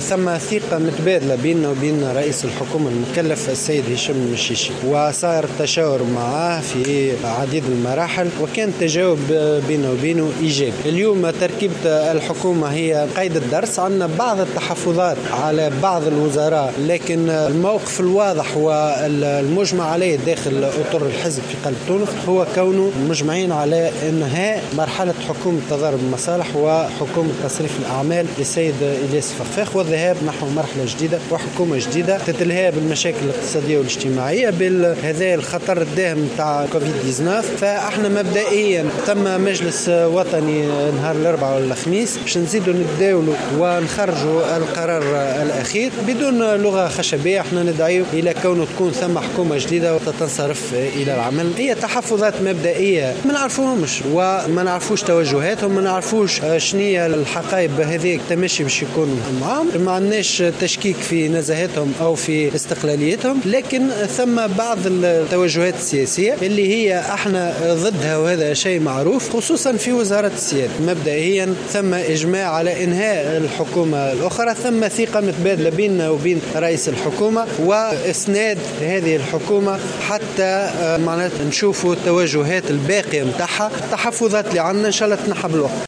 ثم ثقة متبادلة بيننا وبين رئيس الحكومة المكلف السيد هشام المشيشي، وصار التشاور معه في عديد المراحل، وكان تجاوب بينه وبينه إيجابي. اليوم تركيبة الحكومة هي قيد الدرس، عندنا بعض التحفظات على بعض الوزراء، لكن الموقف الواضح والمجمع عليه داخل أطر الحزب في قلب تونس هو كونه مجمعين على انهاء مرحلة حكومة تضارب المصالح وحكومة تصريف الأعمال للسيد إلياس فخفاخ، والذهاب نحو مرحلة جديدة وحكومة جديدة تتلهى بالمشاكل الاقتصادية والاجتماعية بهذا الخطر الداهم تاع كوفيد 19. فاحنا مبدئيا ثم مجلس وطني نهار الأربعاء ولا الخميس باش نزيدوا نتداولوا ونخرجوا القرار الأخير بدون لغة خشبية. احنا ندعي إلى كونه تكون ثم حكومة جديدة وتنصرف إلى العمل. هي تحفظات مبدئية ما نعرفوهمش وما نعرفوش توجهاتهم، ما نعرفوش شنية الحقائب بهذه التمشي باش يكونوا معهم، ما عندناش تشكيك في نزاهتهم أو في استقلاليتهم، لكن ثم بعض التوجهات السياسية اللي هي احنا ضدها وهذا شيء معروف، خصوصا في وزارة السيادة. مبدئيا ثم إجماع على إنهاء الحكومة الأخرى، ثم ثقة متبادلة بيننا وبين رئيس الحكومة وإسناد هذه الحكومة حتى معناتها نشوفوا التوجهات الباقية متاعها. التحفظات اللي عندنا إن شاء الله تنحى بالوقت.